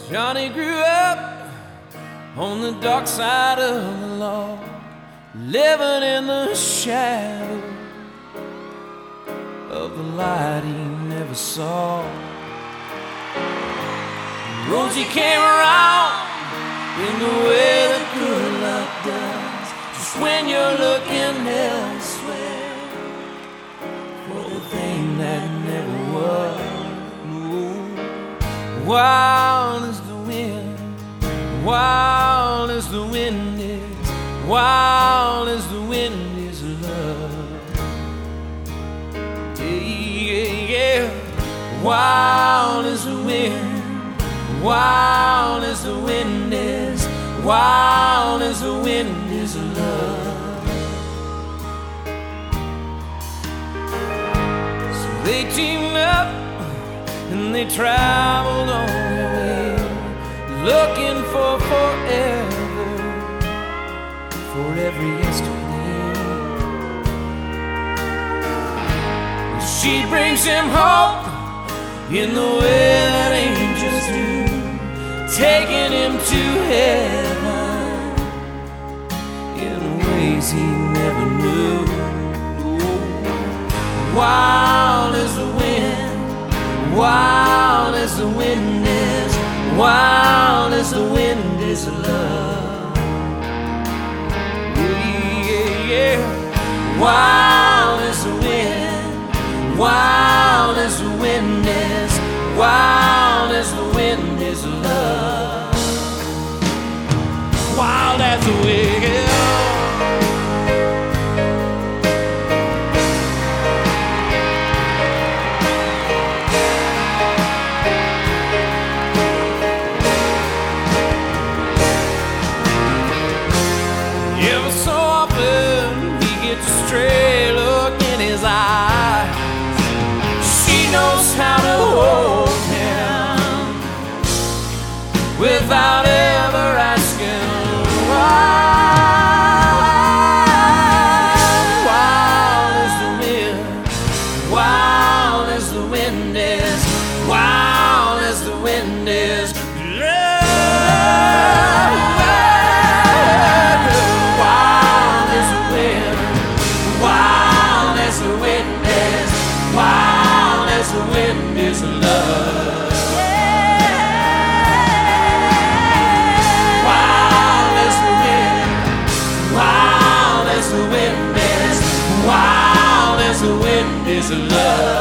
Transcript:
Johnny grew up on the dark side of the law, living in the shadow of the light he never saw. Rosie came around in the way that good luck does, just when you're looking elsewhere for the thing that never was. Wild as the wind, wild as the wind is, wild as the wind is love. Yeah, yeah, wild as the wind, wild as the wind is, wild as the wind is love. So they teamed up and they traveled on their way, looking for forever, for every yesterday. She brings him hope in the way that angels do, taking him to heaven in ways he never knew. Wild as the wind, wild as the wind is, wild as the wind is love. Yeah, yeah. Wild as the wind, wild as the wind is, wild as the wind is love. Wild as the wind, yeah. Ever so often he gets a stray look in his eyes. She knows how to hold him without ever asking why. Wild as the wind, wild as the wind is, wild as the wind is love. Wild as the wind is love. Wild as the wind, wild as the wind is, wild as the wind is love.